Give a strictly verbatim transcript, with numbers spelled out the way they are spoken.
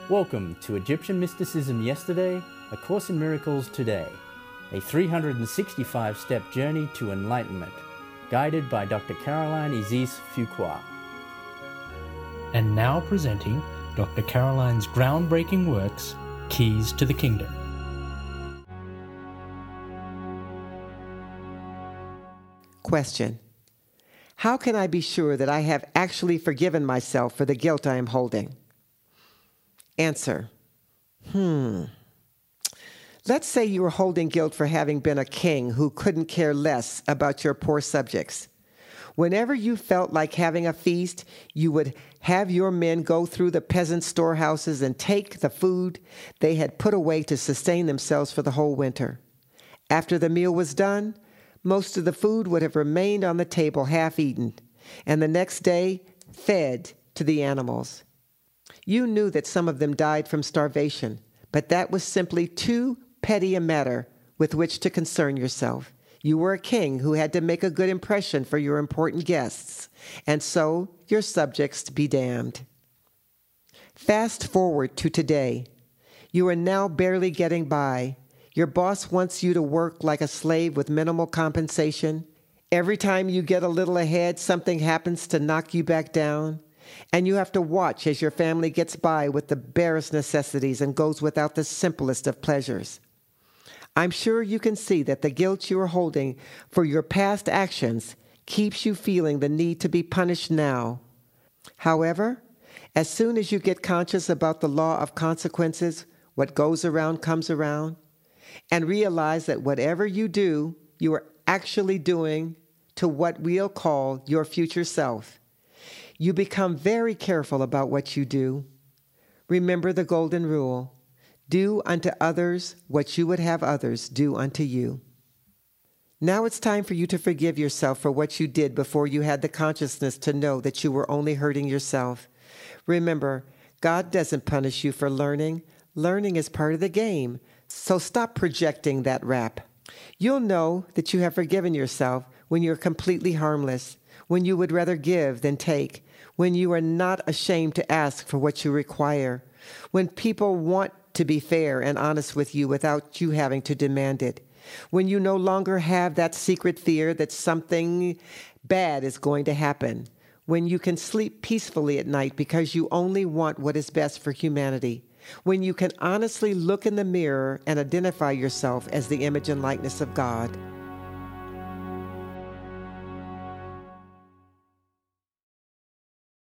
Welcome to Egyptian Mysticism Yesterday, A Course in Miracles Today, a three hundred sixty-five step journey to enlightenment, guided by Doctor Caroline Isis-Fuqua. And now presenting Doctor Caroline's groundbreaking works, Keys to the Kingdom. Question: how can I be sure that I have actually forgiven myself for the guilt I am holding? Answer: Hmm. Let's say you were holding guilt for having been a king who couldn't care less about your poor subjects. Whenever you felt like having a feast, you would have your men go through the peasant storehouses and take the food they had put away to sustain themselves for the whole winter. After the meal was done, most of the food would have remained on the table half-eaten, and the next day fed to the animals. You knew that some of them died from starvation, but that was simply too petty a matter with which to concern yourself. You were a king who had to make a good impression for your important guests, and so your subjects be damned. Fast forward to today. You are now barely getting by. Your boss wants you to work like a slave with minimal compensation. Every time you get a little ahead, something happens to knock you back down. And you have to watch as your family gets by with the barest necessities and goes without the simplest of pleasures. I'm sure you can see that the guilt you are holding for your past actions keeps you feeling the need to be punished now. However, as soon as you get conscious about the law of consequences, what goes around comes around, and realize that whatever you do, you are actually doing to what we'll call your future self, you become very careful about what you do. Remember the golden rule: do unto others what you would have others do unto you. Now it's time for you to forgive yourself for what you did before you had the consciousness to know that you were only hurting yourself. Remember, God doesn't punish you for learning. Learning is part of the game, so stop projecting that rap. You'll know that you have forgiven yourself when you're completely harmless, when you would rather give than take, when you are not ashamed to ask for what you require, when people want to be fair and honest with you without you having to demand it, when you no longer have that secret fear that something bad is going to happen, when you can sleep peacefully at night because you only want what is best for humanity, when you can honestly look in the mirror and identify yourself as the image and likeness of God.